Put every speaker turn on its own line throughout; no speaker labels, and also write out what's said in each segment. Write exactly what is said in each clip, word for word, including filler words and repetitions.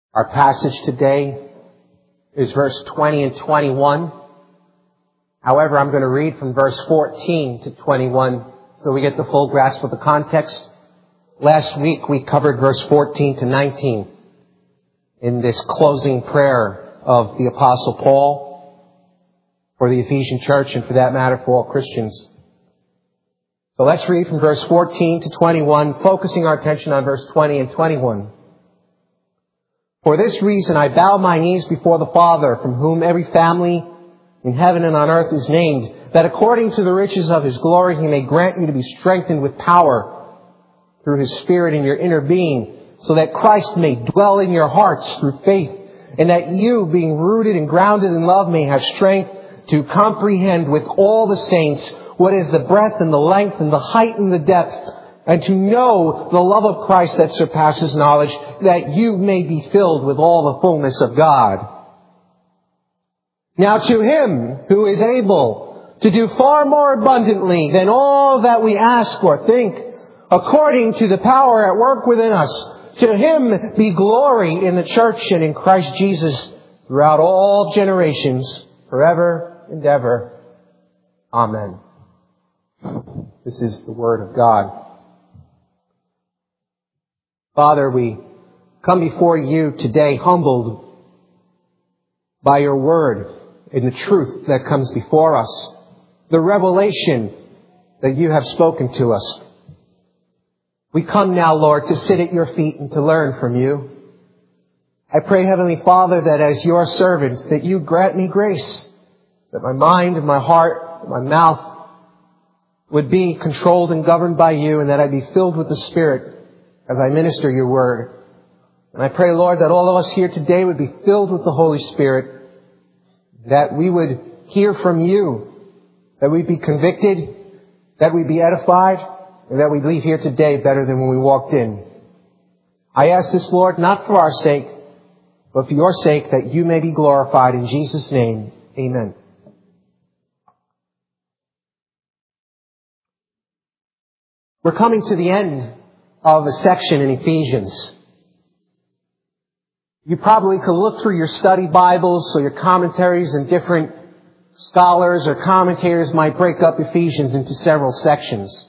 Our passage today is verse twenty and twenty-one. However, I'm going to read from verse fourteen to twenty-one so we get the full grasp of the context. Last week we covered verse fourteen to nineteen in this closing prayer of the Apostle Paul for the Ephesian church and for that matter for all Christians. So let's read from verse fourteen to twenty-one, focusing our attention on verse twenty and twenty-one. For this reason I bow my knees before the Father, from whom every family in heaven and on earth is named, that according to the riches of His glory He may grant you to be strengthened with power through His Spirit in your inner being, so that Christ may dwell in your hearts through faith, and that you, being rooted and grounded in love, may have strength to comprehend with all the saints what is the breadth and the length and the height and the depth, and to know the love of Christ that surpasses knowledge, that you may be filled with all the fullness of God. Now to Him who is able to do far more abundantly than all that we ask or think, according to the power at work within us, to Him be glory in the church and in Christ Jesus throughout all generations, forever and ever. Amen. This is the Word of God. Father, we come before You today humbled by Your Word and the truth that comes before us, the revelation that You have spoken to us. We come now, Lord, to sit at Your feet and to learn from You. I pray, Heavenly Father, that as Your servant, that You grant me grace, that my mind and my heart, my mouth would be controlled and governed by You, and that I be filled with the Spirit as I minister Your Word. And I pray, Lord, that all of us here today would be filled with the Holy Spirit, that we would hear from You, that we'd be convicted, that we'd be edified, and that we'd leave here today better than when we walked in. I ask this, Lord, not for our sake, but for Your sake, that You may be glorified. In Jesus' name, amen. We're coming to the end of a section in Ephesians. You probably could look through your study Bibles or your commentaries, and different scholars or commentators might break up Ephesians into several sections.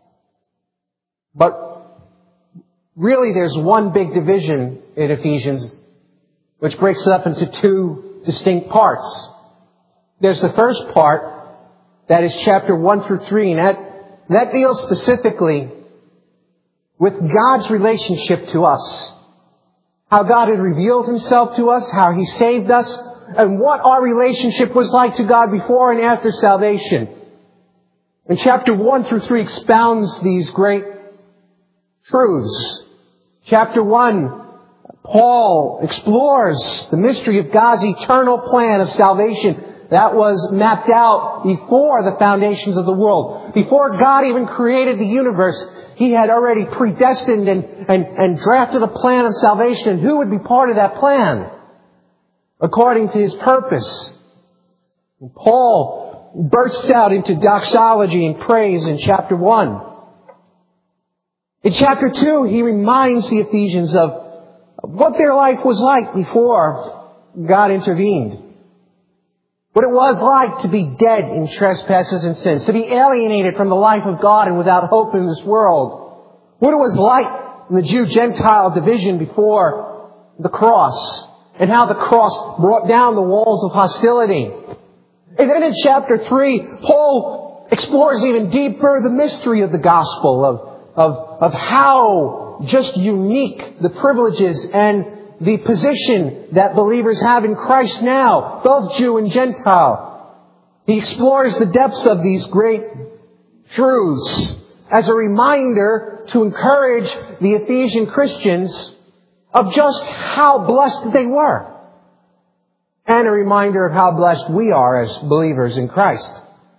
But really there's one big division in Ephesians which breaks it up into two distinct parts. There's the first part, that is chapter one through three, and that, that deals specifically with God's relationship to us. How God had revealed Himself to us, how He saved us, and what our relationship was like to God before and after salvation. And chapter one through three expounds these great truths. Chapter one, Paul explores the mystery of God's eternal plan of salvation that was mapped out before the foundations of the world. Before God even created the universe, He had already predestined and, and, and drafted a plan of salvation, and who would be part of that plan according to His purpose. And Paul bursts out into doxology and praise in chapter one. In chapter two, he reminds the Ephesians of what their life was like before God intervened. What it was like to be dead in trespasses and sins, to be alienated from the life of God and without hope in this world. What it was like in the Jew-Gentile division before the cross, and how the cross brought down the walls of hostility. And then in chapter three, Paul explores even deeper the mystery of the gospel, of, of, of how just unique the privileges and the position that believers have in Christ now, both Jew and Gentile. He explores the depths of these great truths as a reminder to encourage the Ephesian Christians of just how blessed they were, and a reminder of how blessed we are as believers in Christ.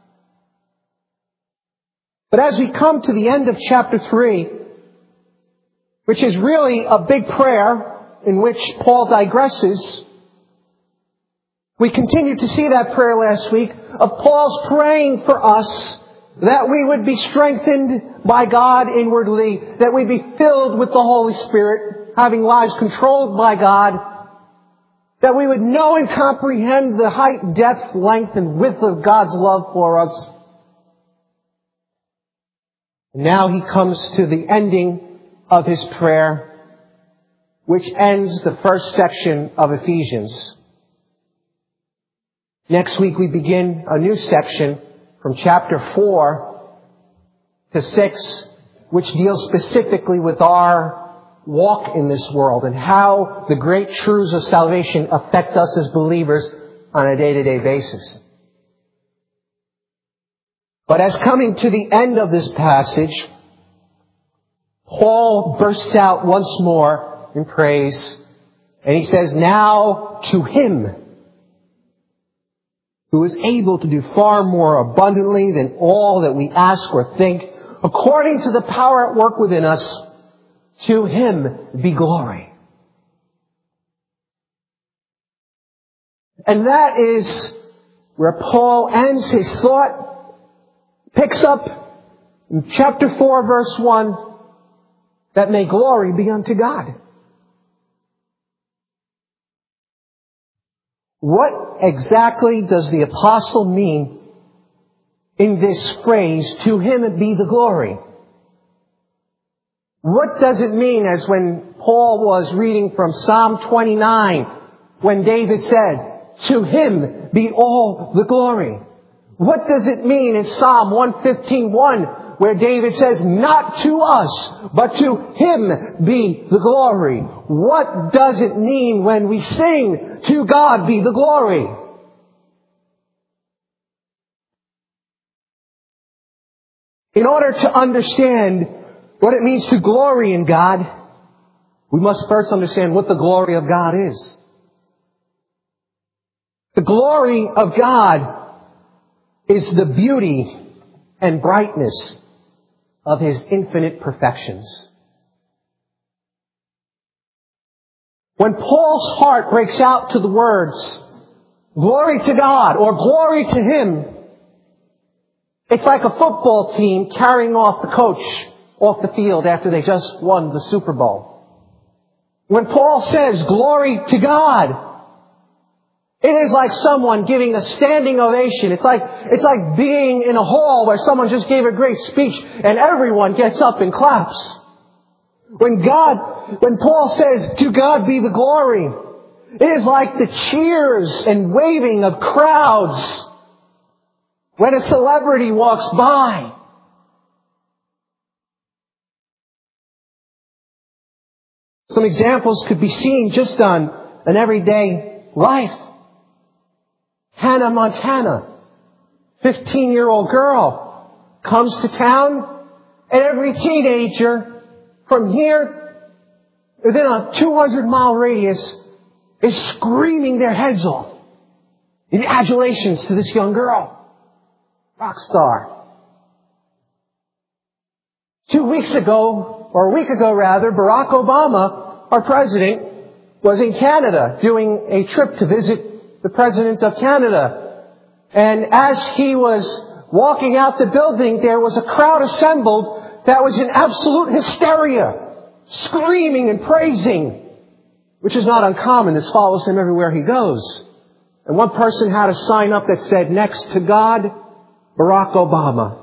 But as we come to the end of chapter three, which is really a big prayer in which Paul digresses, we continue to see that prayer last week of Paul's praying for us that we would be strengthened by God inwardly, that we'd be filled with the Holy Spirit, having lives controlled by God, that we would know and comprehend the height, depth, length, and width of God's love for us. And now he comes to the ending of his prayer, which ends the first section of Ephesians. Next week we begin a new section from chapter four to six, which deals specifically with our walk in this world and how the great truths of salvation affect us as believers on a day-to-day basis. But as coming to the end of this passage, Paul bursts out once more in praise, and he says, "Now to Him who is able to do far more abundantly than all that we ask or think, according to the power at work within us, to Him be glory." And that is where Paul ends his thought, picks up in chapter four, verse one, that may glory be unto God. What exactly does the apostle mean in this phrase, "to Him be the glory"? What does it mean, as when Paul was reading from Psalm twenty-nine, when David said, "To Him be all the glory"? What does it mean in Psalm one fifteen one, where David says, "Not to us, but to Him be the glory"? What does it mean when we sing, "To God be the glory"? In order to understand what it means to glory in God, we must first understand what the glory of God is. The glory of God is the beauty and brightness of His infinite perfections. When Paul's heart breaks out to the words, "Glory to God," or "Glory to Him," it's like a football team carrying off the coach off the field after they just won the Super Bowl. When Paul says, "Glory to God," it is like someone giving a standing ovation. It's like, it's like being in a hall where someone just gave a great speech and everyone gets up and claps. When God, when Paul says, "To God be the glory," it is like the cheers and waving of crowds when a celebrity walks by. Some examples could be seen just on an everyday life. Hannah Montana, fifteen-year-old girl, comes to town, and every teenager from here, within a two hundred mile radius, is screaming their heads off in adulations to this young girl. Rock star. Two weeks ago, or a week ago rather, Barack Obama, our president, was in Canada doing a trip to visit the President of Canada. And as he was walking out the building, there was a crowd assembled that was in absolute hysteria, screaming and praising, which is not uncommon. This follows him everywhere he goes. And one person had a sign up that said, "Next to God, Barack Obama."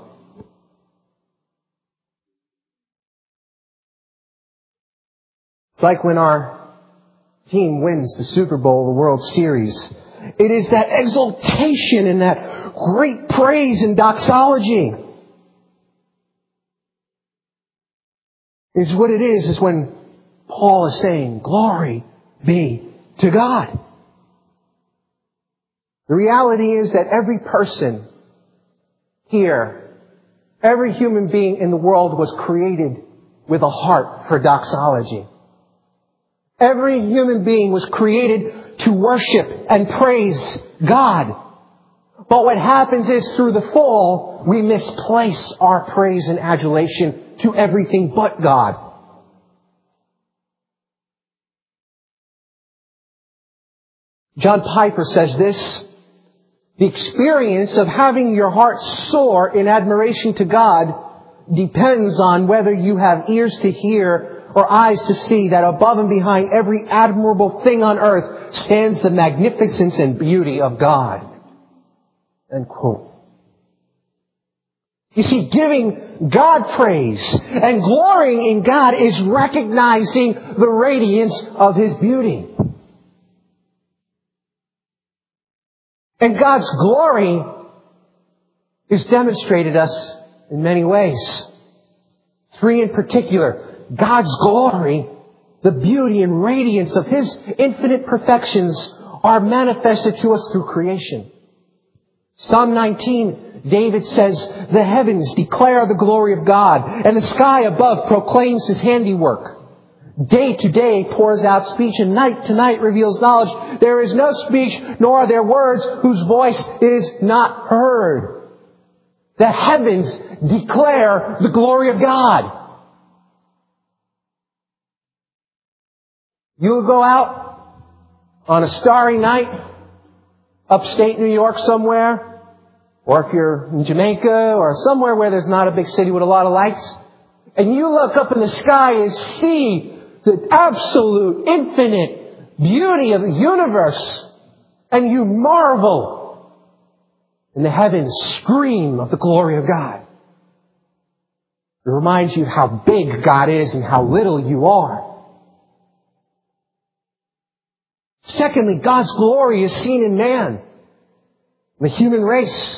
It's like when our team wins the Super Bowl, the World Series. It is that exaltation and that great praise and doxology. Is what it is, is when Paul is saying, "Glory be to God." The reality is that every person here, every human being in the world was created with a heart for doxology. Every human being was created to worship and praise God. But what happens is, through the fall, we misplace our praise and adulation to everything but God. John Piper says this: "The experience of having your heart soar in admiration to God depends on whether you have ears to hear or eyes to see that above and behind every admirable thing on earth stands the magnificence and beauty of God. End quote. You see, giving God praise and glorying in God is recognizing the radiance of His beauty. And God's glory is demonstrated us in many ways. Three in particular. God's glory, the beauty and radiance of His infinite perfections are manifested to us through creation. Psalm nineteen, David says, "The heavens declare the glory of God, and the sky above proclaims His handiwork. Day to day pours out speech, and night to night reveals knowledge. There is no speech, nor are there words whose voice is not heard." The heavens declare the glory of God. You'll go out on a starry night, upstate New York somewhere, or if you're in Jamaica or somewhere where there's not a big city with a lot of lights, and you look up in the sky and see the absolute, infinite beauty of the universe, and you marvel. And the heavens scream of the glory of God. It reminds you how big God is and how little you are. Secondly, God's glory is seen in man, the human race.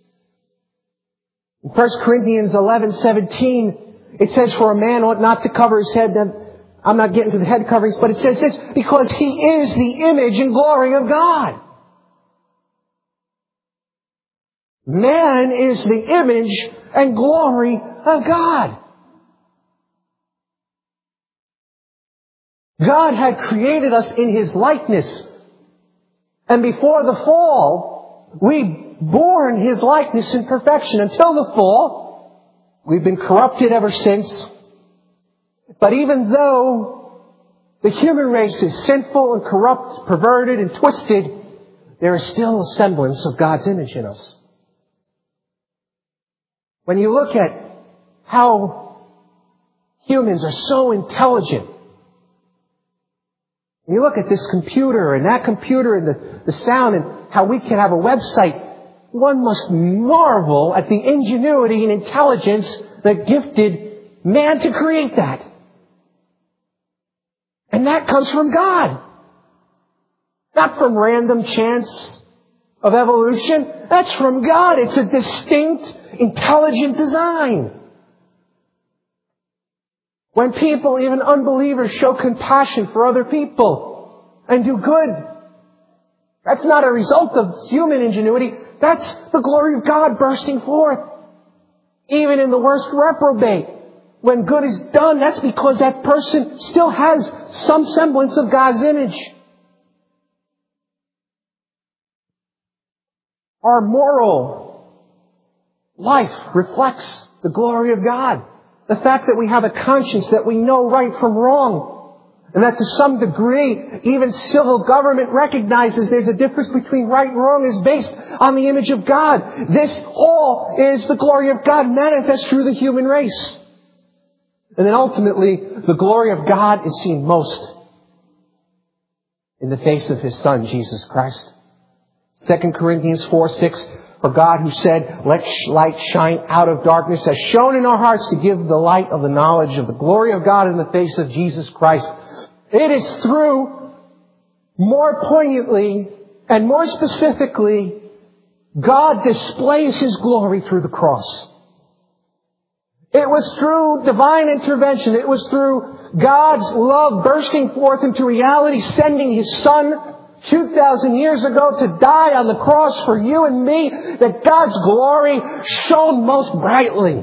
In First Corinthians eleven seventeen, it says, "For a man ought not to cover his head." I'm not getting to the head coverings, but it says this, "Because he is the image and glory of God." Man is the image and glory of God. God had created us in His likeness. And before the fall, we bore in His likeness in perfection. Until the fall, we've been corrupted ever since. But even though the human race is sinful and corrupt, perverted and twisted, there is still a semblance of God's image in us. When you look at how humans are so intelligent, and you look at this computer and that computer and the, the sound and how we can have a website, one must marvel at the ingenuity and intelligence that gifted man to create that. And that comes from God. Not from random chance of evolution. That's from God. It's a distinct, intelligent design. When people, even unbelievers, show compassion for other people and do good, that's not a result of human ingenuity. That's the glory of God bursting forth. Even in the worst reprobate, when good is done, that's because that person still has some semblance of God's image. Our moral life reflects the glory of God. The fact that we have a conscience, that we know right from wrong, and that to some degree, even civil government recognizes there's a difference between right and wrong, is based on the image of God. This all is the glory of God manifest through the human race. And then ultimately, the glory of God is seen most in the face of His Son, Jesus Christ. Second Corinthians four six, "For God who said, 'Let light shine out of darkness,' has shone in our hearts to give the light of the knowledge of the glory of God in the face of Jesus Christ." It is through, more poignantly and more specifically, God displays His glory through the cross. It was through divine intervention. It was through God's love bursting forth into reality, sending His Son two thousand years ago to die on the cross for you and me, that God's glory shone most brightly.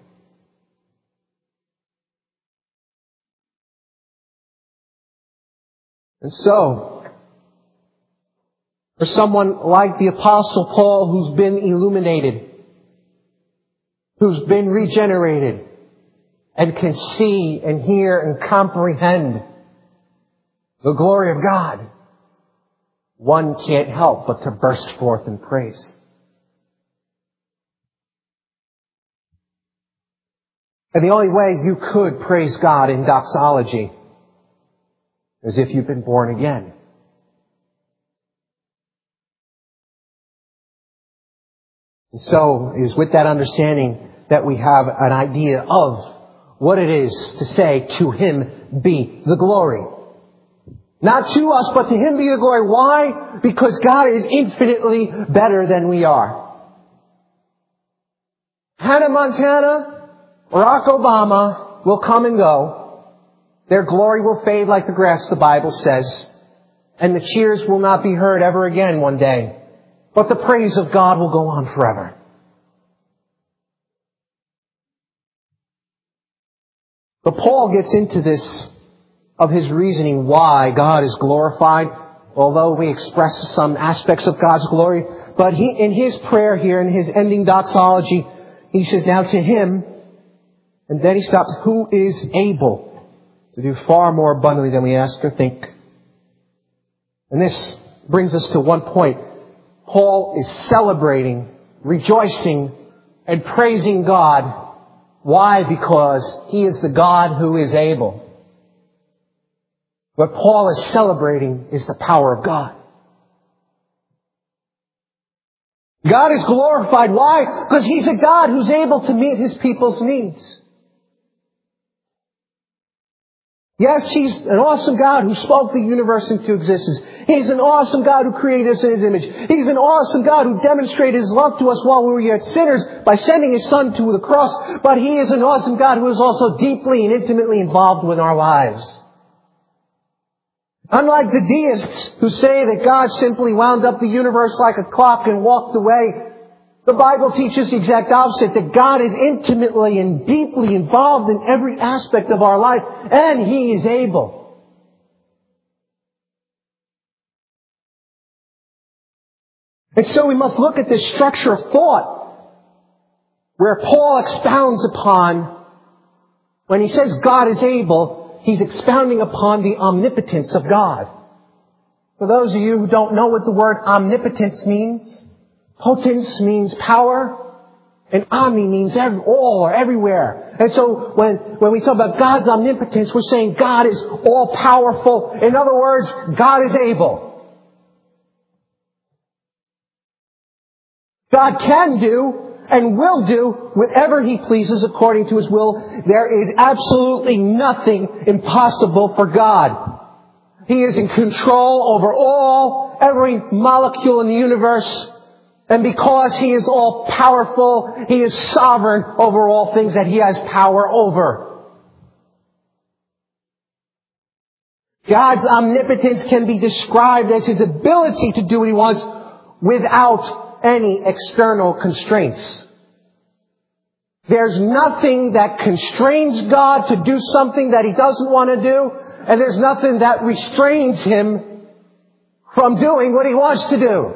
And so, for someone like the Apostle Paul, who's been illuminated, who's been regenerated, and can see and hear and comprehend the glory of God, one can't help but to burst forth in praise. And the only way you could praise God in doxology is if you've been born again. And so it is with that understanding that we have an idea of what it is to say, to Him be the glory. Not to us, but to Him be the glory. Why? Because God is infinitely better than we are. Hannah Montana, Barack Obama will come and go. Their glory will fade like the grass, the Bible says. And the cheers will not be heard ever again one day. But the praise of God will go on forever. But Paul gets into this of his reasoning why God is glorified, although we express some aspects of God's glory. But he, in his prayer here, in his ending doxology, he says, now to Him, and then he stops, who is able to do far more abundantly than we ask or think. And this brings us to one point. Paul is celebrating, rejoicing, and praising God. Why? Because He is the God who is able. What Paul is celebrating is the power of God. God is glorified. Why? Because He's a God who's able to meet His people's needs. Yes, He's an awesome God who spoke the universe into existence. He's an awesome God who created us in His image. He's an awesome God who demonstrated His love to us while we were yet sinners by sending His Son to the cross. But He is an awesome God who is also deeply and intimately involved with our lives. Unlike the deists who say that God simply wound up the universe like a clock and walked away, the Bible teaches the exact opposite, that God is intimately and deeply involved in every aspect of our life, and He is able. And so we must look at this structure of thought where Paul expounds upon, when he says God is able, he's expounding upon the omnipotence of God. For those of you who don't know what the word omnipotence means, potence means power, and omni means every, all or everywhere. And so when, when we talk about God's omnipotence, we're saying God is all powerful. In other words, God is able. God can do and will do whatever He pleases according to His will. There is absolutely nothing impossible for God. He is in control over all, every molecule in the universe. And because He is all powerful, He is sovereign over all things that He has power over. God's omnipotence can be described as His ability to do what He wants without any external constraints. There's nothing that constrains God to do something that He doesn't want to do, and there's nothing that restrains Him from doing what He wants to do.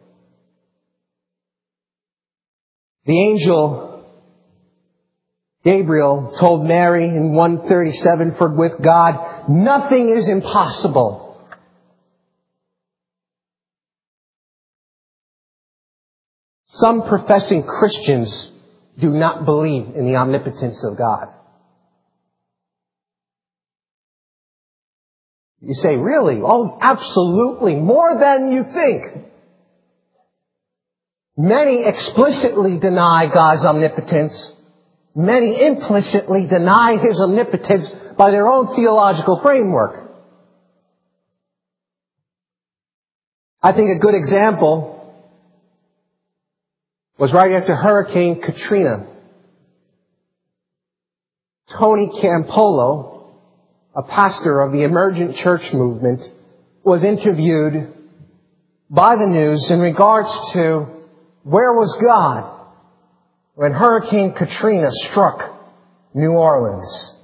The angel Gabriel told Mary in one thirty-seven, for with God nothing is impossible. Some professing Christians do not believe in the omnipotence of God. You say, really? Oh, absolutely. More than you think. Many explicitly deny God's omnipotence. Many implicitly deny His omnipotence by their own theological framework. I think a good example was right after Hurricane Katrina. Tony Campolo, a pastor of the emergent church movement, was interviewed by the news in regards to where was God when Hurricane Katrina struck New Orleans.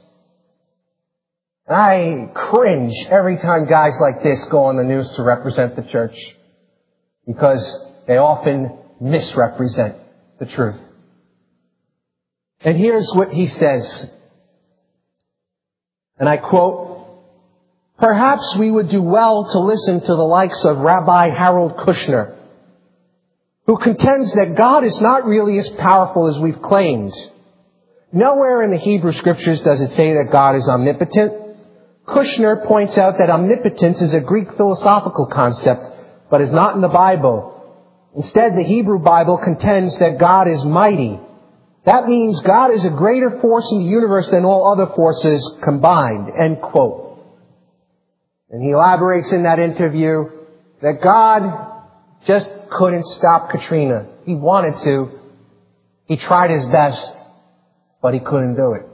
I cringe every time guys like this go on the news to represent the church, because they often misrepresent the truth. And here's what he says, and I quote, "Perhaps we would do well to listen to the likes of Rabbi Harold Kushner, who contends that God is not really as powerful as we've claimed. Nowhere in the Hebrew Scriptures does it say that God is omnipotent. Kushner points out that omnipotence is a Greek philosophical concept, but is not in the Bible. Instead, the Hebrew Bible contends that God is mighty. That means God is a greater force in the universe than all other forces combined. End quote. And he elaborates in that interview that God just couldn't stop Katrina. He wanted to. He tried his best, but he couldn't do it.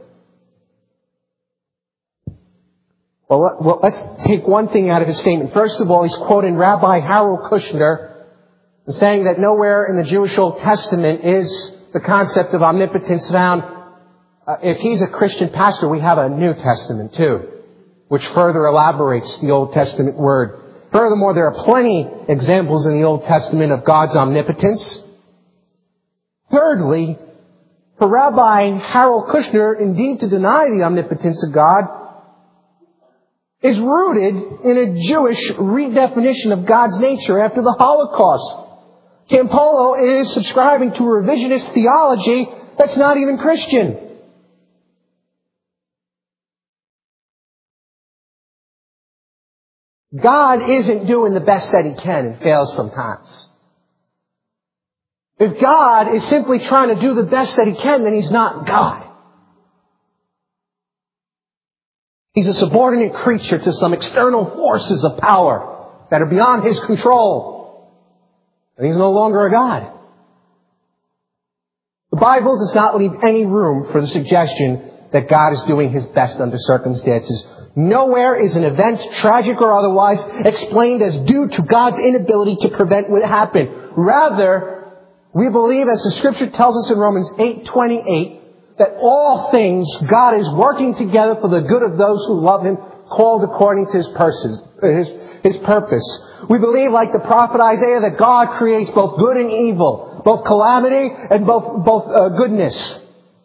Well, well, let's take one thing out of his statement. First of all, he's quoting Rabbi Harold Kushner, saying that nowhere in the Jewish Old Testament is the concept of omnipotence found. Uh, if he's a Christian pastor, we have a New Testament too, which further elaborates the Old Testament word. Furthermore, there are plenty examples in the Old Testament of God's omnipotence. Thirdly, for Rabbi Harold Kushner, indeed to deny the omnipotence of God is rooted in a Jewish redefinition of God's nature after the Holocaust. Campolo is subscribing to a revisionist theology that's not even Christian. God isn't doing the best that He can and fails sometimes. If God is simply trying to do the best that He can, then He's not God. He's a subordinate creature to some external forces of power that are beyond His control. And He's no longer a God. The Bible does not leave any room for the suggestion that God is doing His best under circumstances. Nowhere is an event, tragic or otherwise, explained as due to God's inability to prevent what happened. Rather, we believe, as the Scripture tells us in Romans eight twenty-eight, that all things God is working together for the good of those who love Him, called according to His, purposes, his, his purpose. We believe, like the prophet Isaiah, that God creates both good and evil, both calamity and both, both uh, goodness.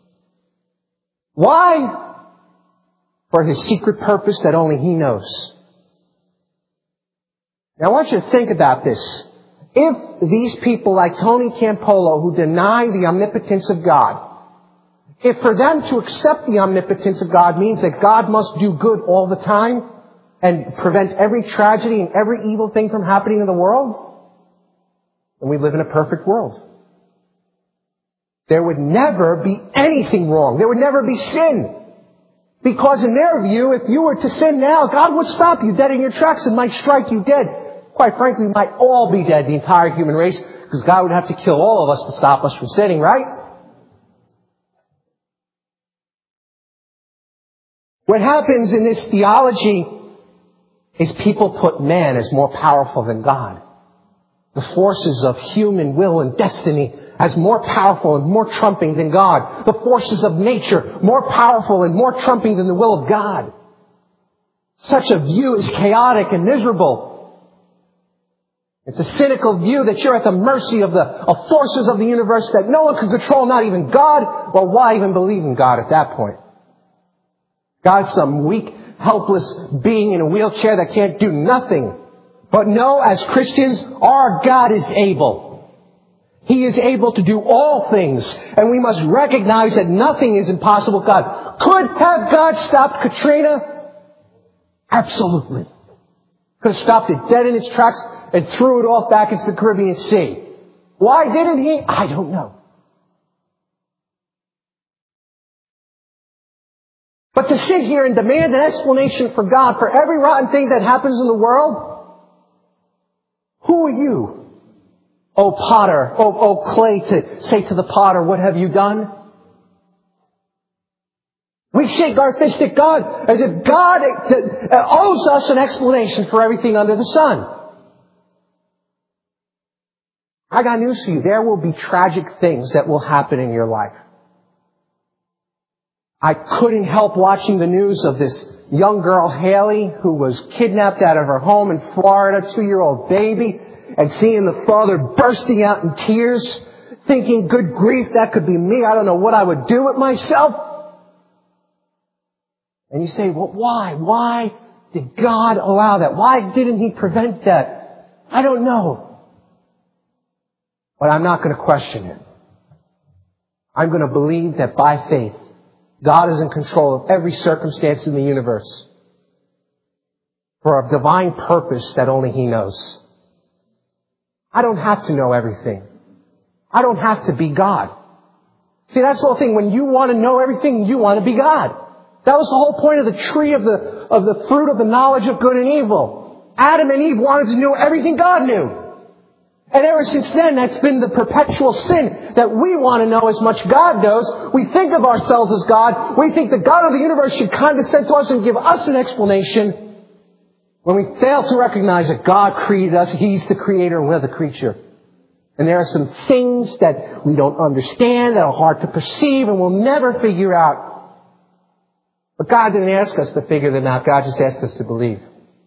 Why? For His secret purpose that only He knows. Now I want you to think about this. If these people like Tony Campolo, who deny the omnipotence of God, if for them to accept the omnipotence of God means that God must do good all the time and prevent every tragedy and every evil thing from happening in the world, then we live in a perfect world. There would never be anything wrong. There would never be sin. Because in their view, if you were to sin now, God would stop you dead in your tracks and might strike you dead. Quite frankly, we might all be dead, the entire human race, because God would have to kill all of us to stop us from sinning, right? What happens in this theology is people put man as more powerful than God. The forces of human will and destiny as more powerful and more trumping than God. The forces of nature more powerful and more trumping than the will of God. Such a view is chaotic and miserable. It's a cynical view that you're at the mercy of the of forces of the universe that no one can control, not even God. Well, why even believe in God at that point? God's some weak, helpless being in a wheelchair that can't do nothing. But no, as Christians, our God is able. He is able to do all things. And we must recognize that nothing is impossible with God. Could have God stopped Katrina? Absolutely. Could have stopped it dead in its tracks and threw it off back into the Caribbean Sea. Why didn't He? I don't know. But to sit here and demand an explanation from God for every rotten thing that happens in the world? Who are you, O potter, O, o clay, to say to the potter, what have you done? We shake our fist at God as if God owes us an explanation for everything under the sun. I got news for you. There will be tragic things that will happen in your life. I couldn't help watching the news of this young girl, Haley, who was kidnapped out of her home in Florida, two-year-old baby, and seeing the father bursting out in tears, thinking, good grief, that could be me. I don't know what I would do with myself. And you say, well, why? Why did God allow that? Why didn't He prevent that? I don't know. But I'm not going to question it. I'm going to believe that by faith, God is in control of every circumstance in the universe for a divine purpose that only He knows. I don't have to know everything. I don't have to be God. See, that's the whole thing. When you want to know everything, you want to be God. That was the whole point of the tree of the, of the fruit of the knowledge of good and evil. Adam and Eve wanted to know everything God knew. And ever since then, that's been the perpetual sin, that we want to know as much God knows. We think of ourselves as God. We think the God of the universe should condescend to us and give us an explanation. When we fail to recognize that God created us, He's the creator and we're the creature. And there are some things that we don't understand, that are hard to perceive, and we'll never figure out. But God didn't ask us to figure them out. God just asked us to believe.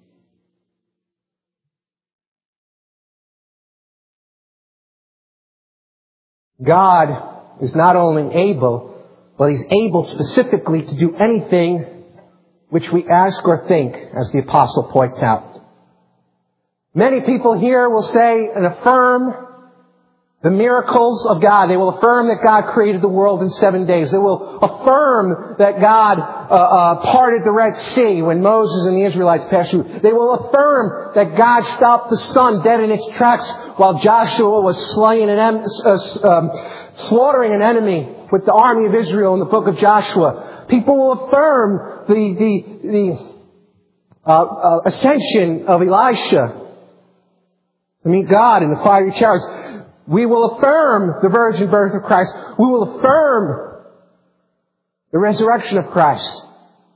God is not only able, but He's able specifically to do anything which we ask or think, as the Apostle points out. Many people here will say and affirm the miracles of God. They will affirm that God created the world in seven days. They will affirm that God uh, uh, parted the Red Sea when Moses and the Israelites passed through. They will affirm that God stopped the sun dead in its tracks while Joshua was slaying an em- uh, um, slaughtering an enemy with the army of Israel in the book of Joshua. People will affirm the the, the uh, uh, ascension of Elisha to meet God in the fiery chariots. We will affirm the virgin birth of Christ. We will affirm the resurrection of Christ.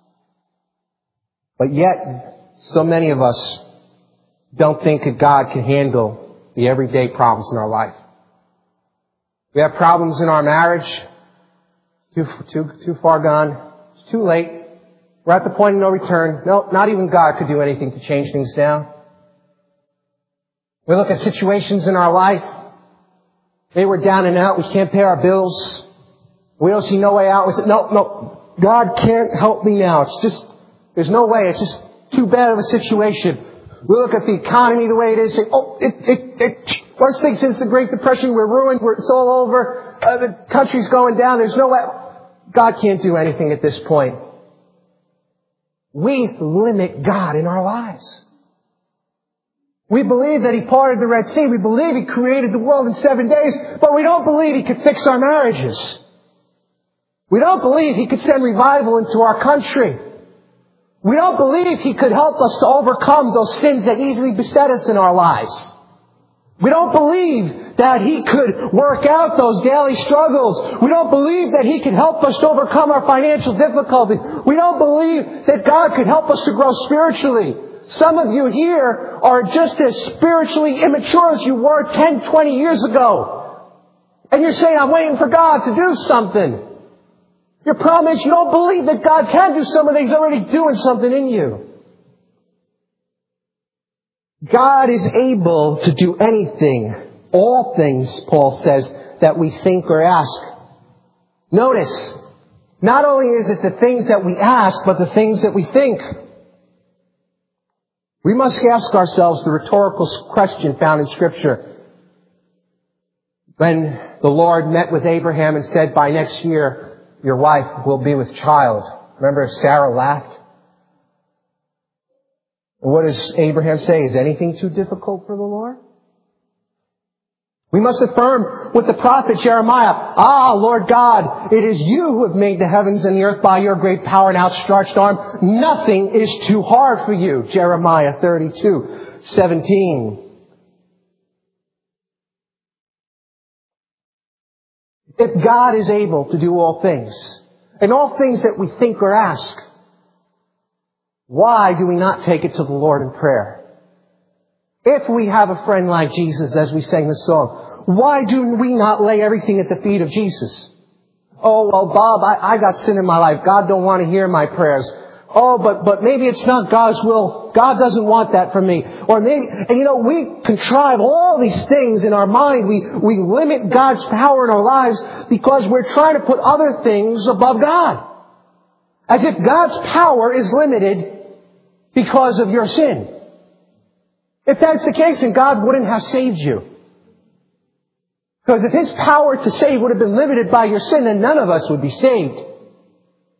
But yet, so many of us don't think that God can handle the everyday problems in our life. We have problems in our marriage. It's too, too, too far gone. It's too late. We're at the point of no return. No, not even God could do anything to change things now. We look at situations in our life. They were down and out. We can't pay our bills. We don't see no way out. We say, no, no, God can't help me now. It's just, there's no way. It's just too bad of a situation. We look at the economy the way it is, say, oh, it, it, it, worst thing since the Great Depression, we're ruined, we're, it's all over, uh, the country's going down, there's no way. God can't do anything at this point. We limit God in our lives. We believe that He parted the Red Sea. We believe He created the world in seven days. But we don't believe He could fix our marriages. We don't believe He could send revival into our country. We don't believe He could help us to overcome those sins that easily beset us in our lives. We don't believe that He could work out those daily struggles. We don't believe that He could help us to overcome our financial difficulties. We don't believe that God could help us to grow spiritually. Some of you here are just as spiritually immature as you were ten, twenty years ago. And you're saying, I'm waiting for God to do something. Your problem is you don't believe that God can do something. He's already doing something in you. God is able to do anything, all things, Paul says, that we think or ask. Notice, not only is it the things that we ask, but the things that we think. We must ask ourselves the rhetorical question found in Scripture. When the Lord met with Abraham and said, by next year, your wife will be with child. Remember, Sarah laughed. And what does Abraham say? Is anything too difficult for the Lord? We must affirm with the prophet Jeremiah, ah, Lord God, it is you who have made the heavens and the earth by your great power and outstretched arm. Nothing is too hard for you. Jeremiah thirty-two seventeen. If God is able to do all things, and all things that we think or ask, why do we not take it to the Lord in prayer? If we have a friend like Jesus, as we sang the song, why do we not lay everything at the feet of Jesus? Oh, well, Bob, I, I got sin in my life. God don't want to hear my prayers. Oh, but, but maybe it's not God's will. God doesn't want that from me. Or maybe, and you know, we contrive all these things in our mind. We, we limit God's power in our lives because we're trying to put other things above God. As if God's power is limited because of your sin. If that's the case, then God wouldn't have saved you. Because if His power to save would have been limited by your sin, then none of us would be saved.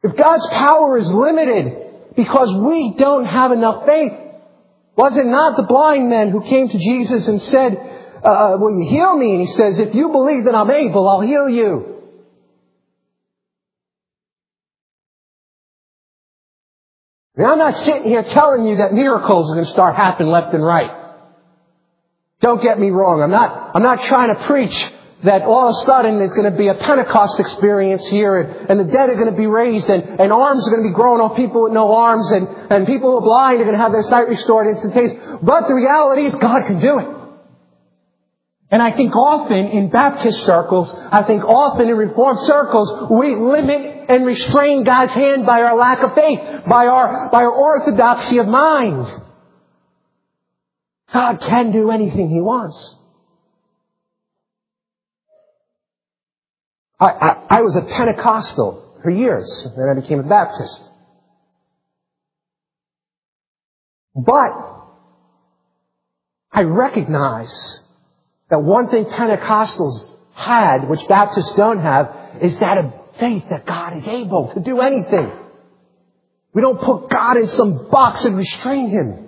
If God's power is limited because we don't have enough faith, was it not the blind men who came to Jesus and said, uh, will you heal me? And He says, if you believe that I'm able, I'll heal you. Now, I'm not sitting here telling you that miracles are going to start happening left and right. Don't get me wrong. I'm not, I'm not trying to preach that all of a sudden there's going to be a Pentecost experience here and, and the dead are going to be raised and, and arms are going to be growing on people with no arms and, and people who are blind are going to have their sight restored instantaneously. But the reality is God can do it. And I think often in Baptist circles, I think often in Reformed circles, we limit and restrain God's hand by our lack of faith, by our, by our orthodoxy of mind. God can do anything He wants. I, I, I was a Pentecostal for years, and then I became a Baptist. But I recognize that one thing Pentecostals had, which Baptists don't have, is that of faith that God is able to do anything. We don't put God in some box and restrain Him.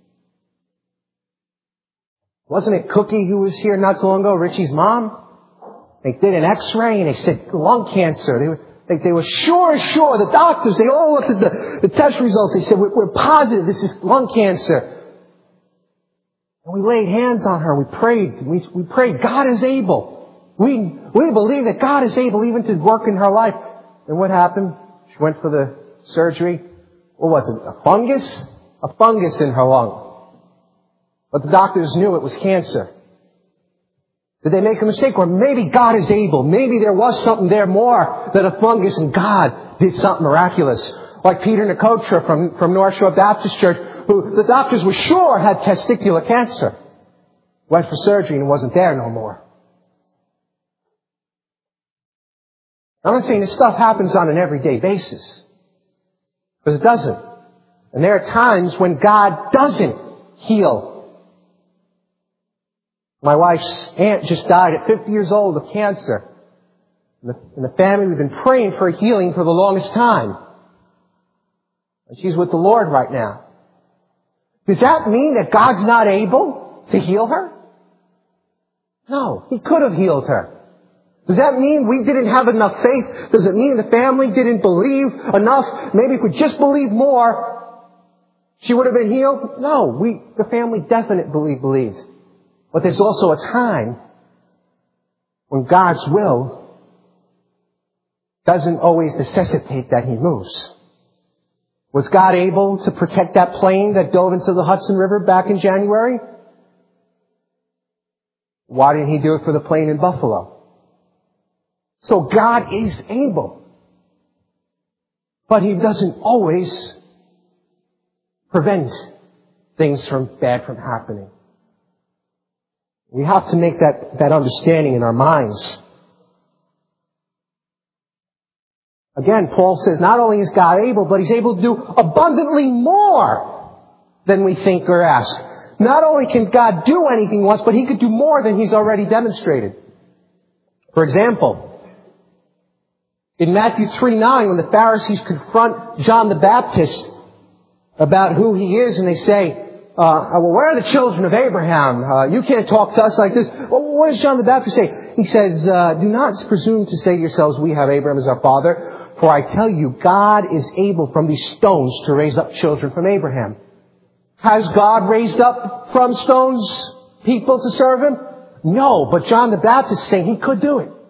Wasn't it Cookie who was here not too long ago, Richie's mom? They did an x-ray and they said lung cancer. They were, they, they were sure, sure. The doctors, they all looked at the, the test results. They said, we're, we're positive this is lung cancer. And we laid hands on her. We prayed. We, we prayed, God is able. We, we believe that God is able even to work in her life. And what happened? She went for the surgery. What was it? A fungus? A fungus in her lung. But the doctors knew it was cancer. Did they make a mistake? Or maybe God is able. Maybe there was something there more than a fungus and God did something miraculous. Like Peter Nicotra from, from North Shore Baptist Church, who the doctors were sure had testicular cancer. Went for surgery and wasn't there no more. I'm not saying this stuff happens on an everyday basis. Because it doesn't. And there are times when God doesn't heal. My wife's aunt just died at fifty years old of cancer. In the, in the family, we've been praying for healing for the longest time. And she's with the Lord right now. Does that mean that God's not able to heal her? No, He could have healed her. Does that mean we didn't have enough faith? Does it mean the family didn't believe enough? Maybe if we just believed more, she would have been healed? No, we, the family definitely believed. But there's also a time when God's will doesn't always necessitate that He moves. Was God able to protect that plane that dove into the Hudson River back in January? Why didn't He do it for the plane in Buffalo? So God is able. But He doesn't always prevent things from bad from happening. We have to make that, that understanding in our minds. Again, Paul says not only is God able, but He's able to do abundantly more than we think or ask. Not only can God do anything once, but He could do more than He's already demonstrated. For example, in Matthew three nine, when the Pharisees confront John the Baptist about who he is, and they say, Uh, well, where are the children of Abraham? Uh, you can't talk to us like this. Well, what does John the Baptist say? He says, uh, do not presume to say to yourselves, we have Abraham as our father. For I tell you, God is able from these stones to raise up children from Abraham. Has God raised up from stones people to serve Him? No, but John the Baptist is saying He could do it.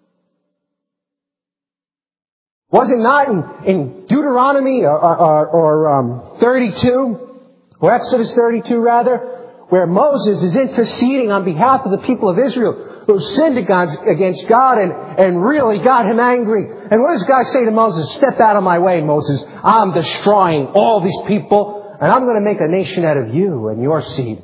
Was it not in, in Deuteronomy or, or, or um, thirty-two? Or Exodus thirty-two, rather, where Moses is interceding on behalf of the people of Israel who have sinned against God and, and really got Him angry. And what does God say to Moses? Step out of my way, Moses. I'm destroying all these people, and I'm going to make a nation out of you and your seed.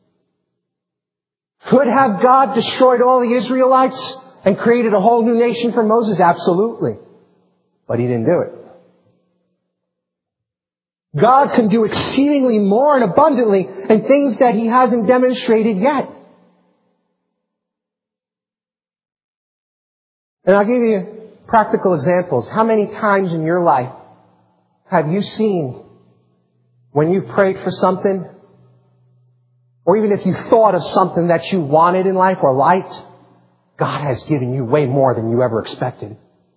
Could have God destroyed all the Israelites and created a whole new nation for Moses? Absolutely. But He didn't do it. God can do exceedingly more and abundantly in things that He hasn't demonstrated yet. And I'll give you Practical examples. How many times in your life have you seen when you prayed for something, or even if you thought of something that you wanted in life or liked, God has given you way more than you ever expected?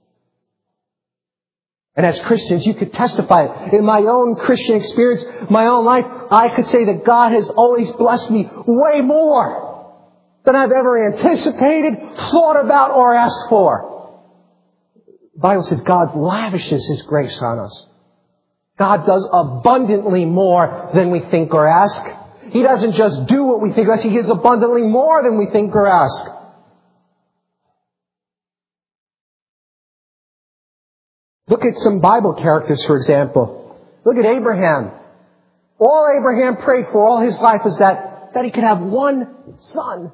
And as Christians, you could testify. In my own Christian experience, my own life, I could say that God has always blessed me way more than I've ever anticipated, thought about, or asked for. The Bible says God lavishes His grace on us. God does abundantly more than we think or ask. He doesn't just do what we think or ask. He gives abundantly more than we think or ask. Look at some Bible characters, for example. Look at Abraham. All Abraham prayed for all his life was that, that he could have one son.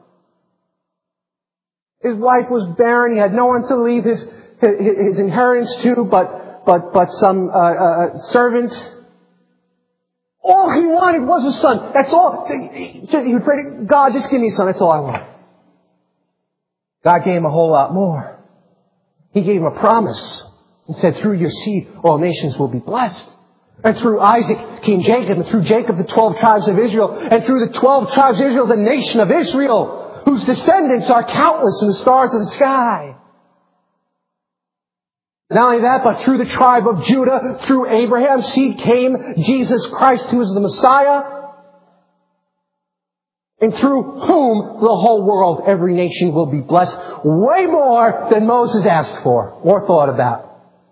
His wife was barren. He had no one to leave his, his, his inheritance to but, but, but some uh, uh, servant. All he wanted was a son. That's all. He would pray to God, just give me a son. That's all I want. God gave him a whole lot more. He gave him a promise. He said, through your seed, all nations will be blessed. And through Isaac came Jacob, and through Jacob the twelve tribes of Israel, and through the twelve tribes of Israel, the nation of Israel, whose descendants are countless in the stars of the sky. Not only that, but through the tribe of Judah, through Abraham's seed came Jesus Christ, who is the Messiah, and through whom the whole world, every nation will be blessed, way more than Moses asked for or thought about.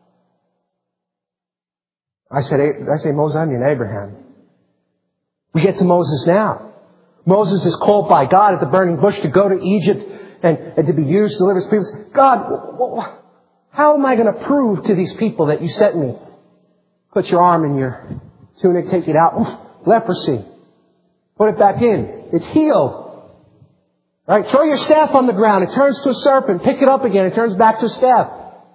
I said, I say Moses, I mean Abraham. We get to Moses now. Moses is called by God at the burning bush to go to Egypt and, and to be used to deliver his people. God, how am I going to prove to these people that you sent me? Put your arm in your tunic, take it out. Oof, leprosy. Put it back in. It's healed. Right? Throw your staff on the ground. It turns to a serpent. Pick it up again. It turns back to a staff.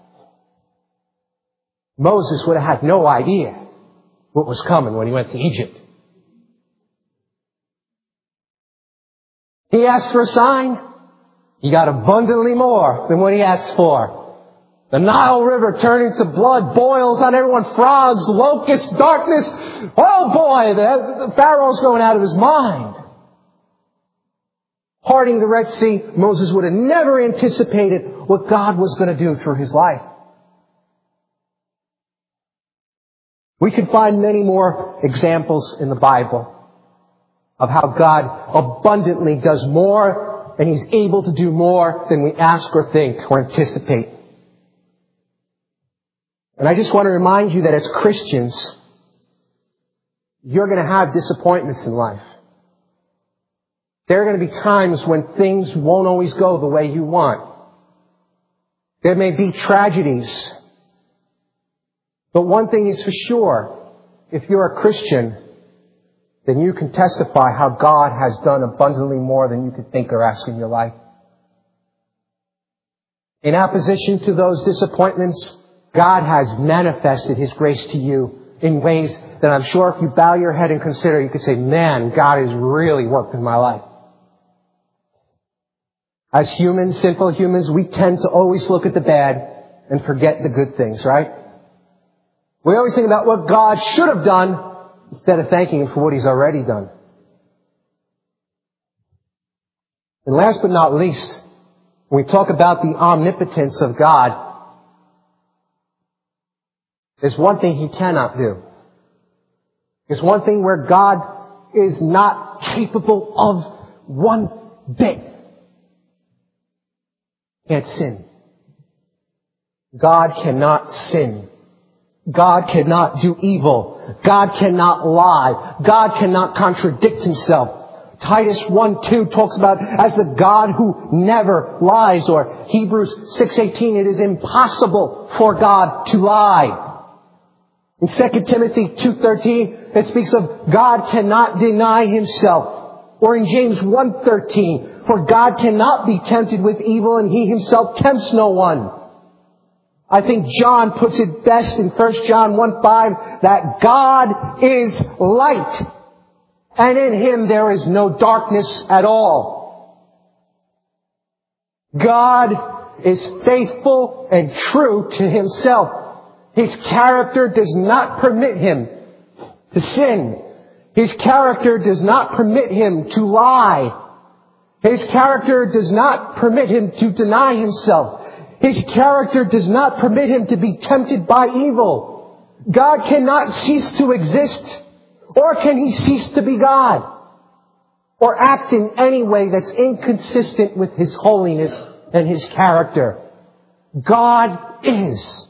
Moses would have had no idea what was coming when he went to Egypt. He asked for a sign. He got abundantly more than what he asked for. The Nile River turned into blood, boils on everyone, frogs, locusts, darkness. Oh boy, the, the Pharaoh's going out of his mind. Parting the Red Sea, Moses would have never anticipated what God was going to do through his life. We can find many more examples in the Bible of how God abundantly does more, and He's able to do more than we ask or think or anticipate. And I just want to remind you that as Christians, you're going to have disappointments in life. There are going to be times when things won't always go the way you want. There may be tragedies. But one thing is for sure, if you're a Christian, then you can testify how God has done abundantly more than you could think or ask in your life. In opposition to those disappointments, God has manifested His grace to you in ways that I'm sure if you bow your head and consider, you could say, man, God has really worked in my life. As humans, sinful humans, we tend to always look at the bad and forget the good things, right? We always think about what God should have done instead of thanking Him for what He's already done. And last but not least, when we talk about the omnipotence of God, there's one thing He cannot do. There's one thing where God is not capable of one bit. He can't sin. God cannot sin. God cannot do evil. God cannot lie. God cannot contradict Himself. Titus one two talks about as the God who never lies, or Hebrews six eighteen, it is impossible for God to lie. In Second Timothy two thirteen, it speaks of God cannot deny Himself. Or in James one thirteen, for God cannot be tempted with evil, and He Himself tempts no one. I think John puts it best in First John one five that God is light, and in Him there is no darkness at all. God is faithful and true to Himself. His character does not permit Him to sin. His character does not permit Him to lie. His character does not permit Him to deny Himself. His character does not permit Him to be tempted by evil. God cannot cease to exist, or can He cease to be God, or act in any way that's inconsistent with His holiness and His character. God is.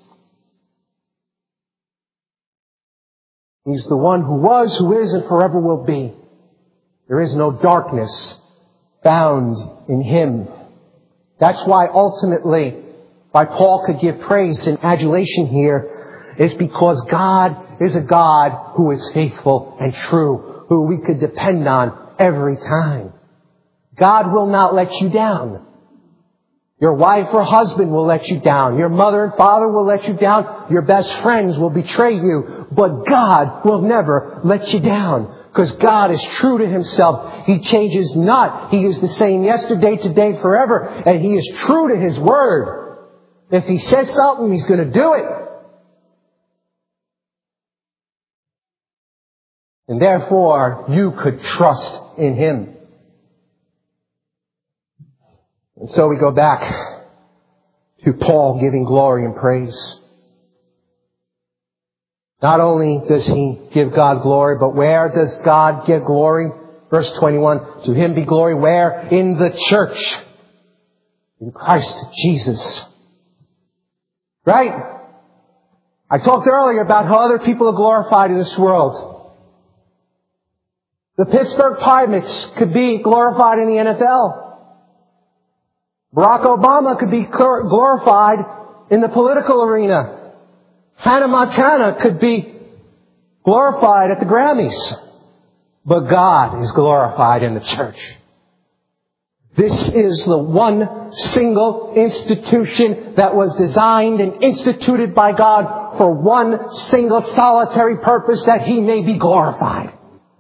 He's the one who was, who is, and forever will be. There is no darkness found in Him. That's why ultimately, why Paul could give praise and adulation here, is because God is a God who is faithful and true, who we could depend on every time. God will not let you down. Your wife or husband will let you down. Your mother and father will let you down. Your best friends will betray you. But God will never let you down. Because God is true to Himself. He changes not. He is the same yesterday, today, forever. And He is true to His word. If He says something, He's going to do it. And therefore, you could trust in Him. And so we go back to Paul giving glory and praise. Not only does he give God glory, but where does God give glory? Verse twenty-one, to Him be glory where? In the church. In Christ Jesus. Right? I talked earlier about how other people are glorified in this world. The Pittsburgh Pirates could be glorified in the N F L. Barack Obama could be glorified in the political arena. Hannah Montana could be glorified at the Grammys. But God is glorified in the church. This is the one single institution that was designed and instituted by God for one single solitary purpose, that He may be glorified.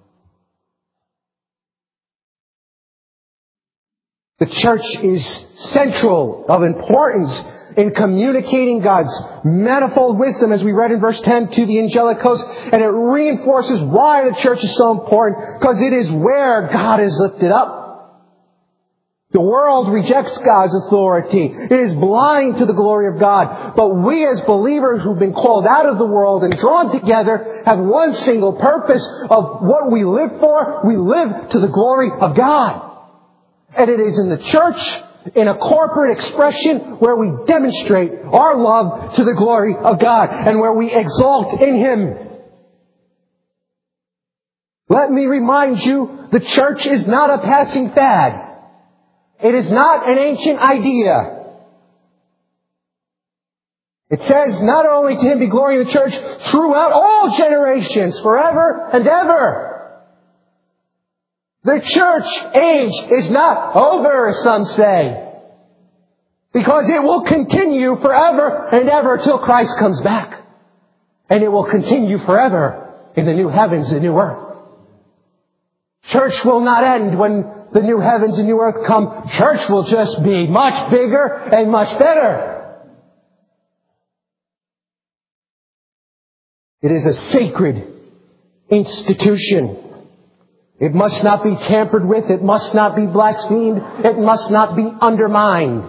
The church is central of importance in communicating God's manifold wisdom, as we read in verse ten, to the angelic host. And it reinforces why the church is so important, because it is where God is lifted up. The world rejects God's authority. It is blind to the glory of God. But we as believers who've been called out of the world and drawn together have one single purpose of what we live for. We live to the glory of God. And it is in the church, in a corporate expression, where we demonstrate our love to the glory of God and where we exalt in Him. Let me remind you, the church is not a passing fad. It is not an ancient idea. It says, not only to Him be glory in the church throughout all generations, forever and ever. The church age is not over, as some say, because it will continue forever and ever till Christ comes back. And it will continue forever in the new heavens and new earth. Church will not end when the new heavens and new earth come. Church will just be much bigger and much better. It is a sacred institution. It must not be tampered with. It must not be blasphemed. It must not be undermined.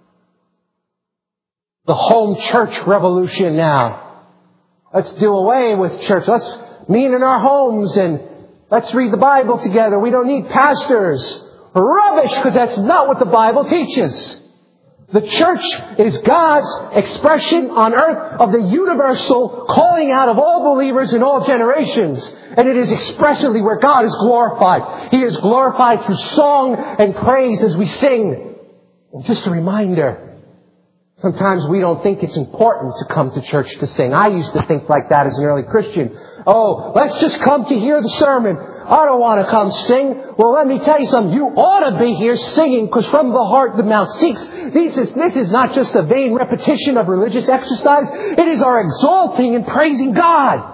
The home church revolution now. Let's do away with church. Let's meet in our homes and let's read the Bible together. We don't need pastors. Rubbish, because that's not what the Bible teaches. The church is God's expression on earth of the universal calling out of all believers in all generations. And it is expressly where God is glorified. He is glorified through song and praise as we sing. And just a reminder, sometimes we don't think it's important to come to church to sing. I used to think like that as an early Christian. Oh, let's just come to hear the sermon. I don't want to come sing. Well, let me tell you something. You ought to be here singing, because from the heart the mouth speaks. This is, this is not just a vain repetition of religious exercise. It is our exalting and praising God.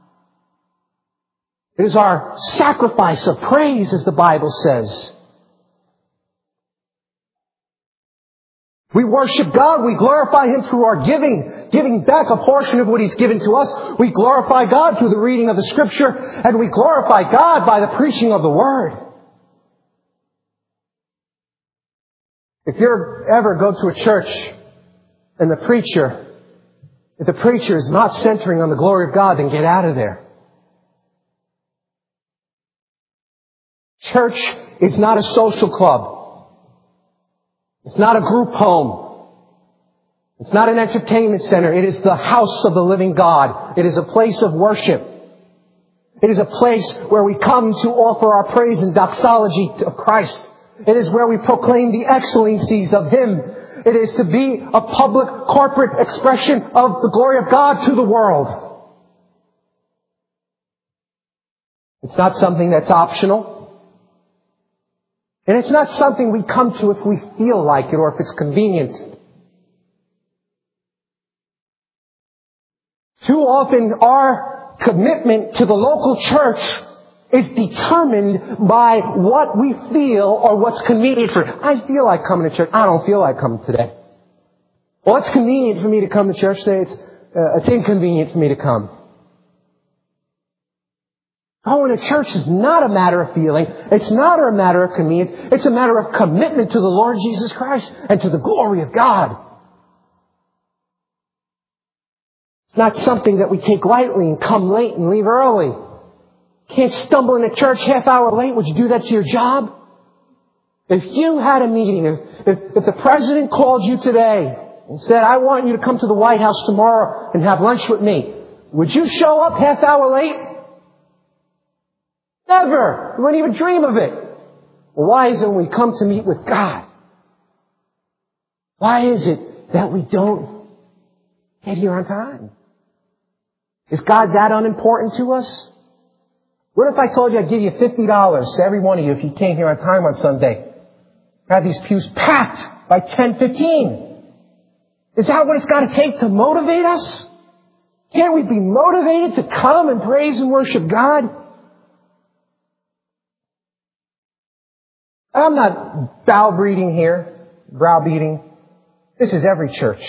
It is our sacrifice of praise, as the Bible says. We worship God. We glorify Him through our giving, giving back a portion of what He's given to us. We glorify God through the reading of the Scripture, and we glorify God by the preaching of the Word. If you ever go to a church and the preacher, if the preacher is not centering on the glory of God, then get out of there. Church is not a social club. It's not a group home. It's not an entertainment center. It is the house of the living God. It is a place of worship. It is a place where we come to offer our praise and doxology of Christ. It is where we proclaim the excellencies of Him. It is to be a public, corporate expression of the glory of God to the world. It's not something that's optional. And it's not something we come to if we feel like it or if it's convenient. Too often our commitment to the local church is determined by what we feel or what's convenient for us. I feel like coming to church. I don't feel like coming today. Well, it's convenient for me to come to church today. It's, uh, it's inconvenient for me to come. Going to church is not a matter of feeling. It's not a matter of convenience. It's a matter of commitment to the Lord Jesus Christ and to the glory of God. It's not something that we take lightly and come late and leave early. Can't stumble into church half hour late. Would you do that to your job? If you had a meeting, if, if, if the president called you today and said, I want you to come to the White House tomorrow and have lunch with me, would you show up half hour late? Never. You wouldn't even dream of it. Well, why is it when we come to meet with God? Why is it that we don't get here on time? Is God that unimportant to us? What if I told you I'd give you fifty dollars to every one of you if you came here on time on Sunday? Have these pews packed by ten fifteen. Is that what it's got to take to motivate us? Can't we be motivated to come and praise and worship God? I'm not browbeating here, browbeating. This is every church.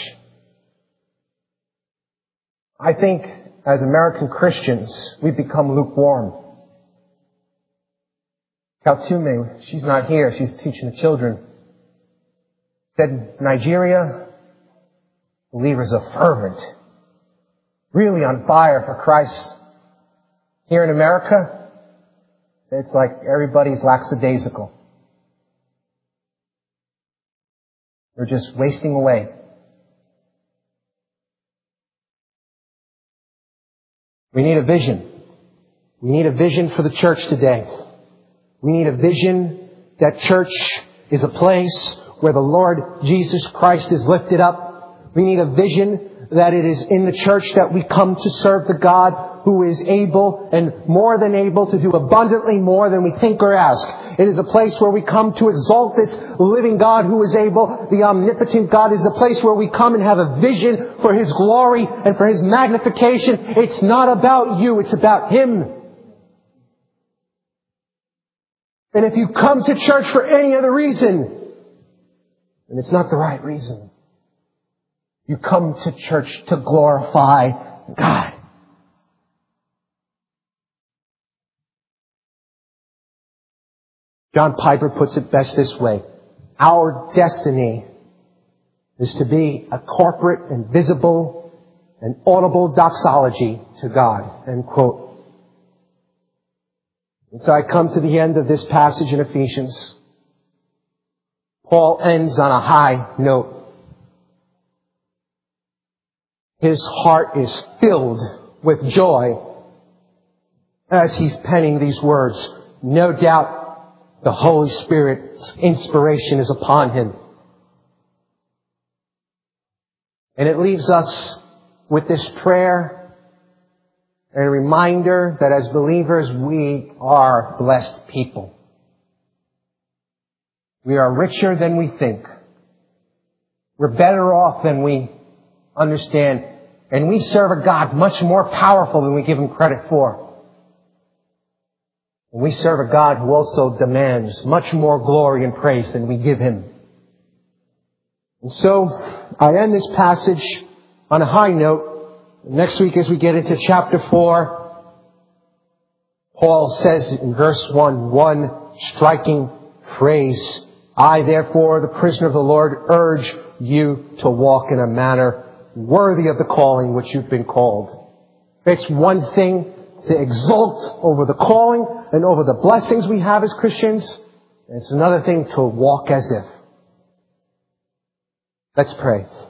I think as American Christians, we've become lukewarm. Kaltume, she's not here, she's teaching the children, said Nigeria, believers are fervent, really on fire for Christ. Here in America, it's like everybody's lackadaisical. We're just wasting away. We need a vision. We need a vision for the church today. We need a vision that church is a place where the Lord Jesus Christ is lifted up. We need a vision that it is in the church that we come to serve the God who is able and more than able to do abundantly more than we think or ask. It is a place where we come to exalt this living God who is able. The omnipotent God is a place where we come and have a vision for His glory and for His magnification. It's not about you, it's about Him. And if you come to church for any other reason, then it's not the right reason. You come to church to glorify God. John Piper puts it best this way. Our destiny is to be a corporate and visible and audible doxology to God. End quote. And so I come to the end of this passage in Ephesians. Paul ends on a high note. His heart is filled with joy as he's penning these words. No doubt the Holy Spirit's inspiration is upon him. And it leaves us with this prayer and a reminder that as believers we are blessed people. We are richer than we think. We're better off than we understand. And we serve a God much more powerful than we give Him credit for. And we serve a God who also demands much more glory and praise than we give Him. And so, I end this passage on a high note. Next week as we get into chapter four, Paul says in verse one, one striking phrase, I therefore, the prisoner of the Lord, urge you to walk in a manner worthy of the calling which you've been called. It's one thing to exult over the calling and over the blessings we have as Christians. It's another thing to walk as if. Let's pray.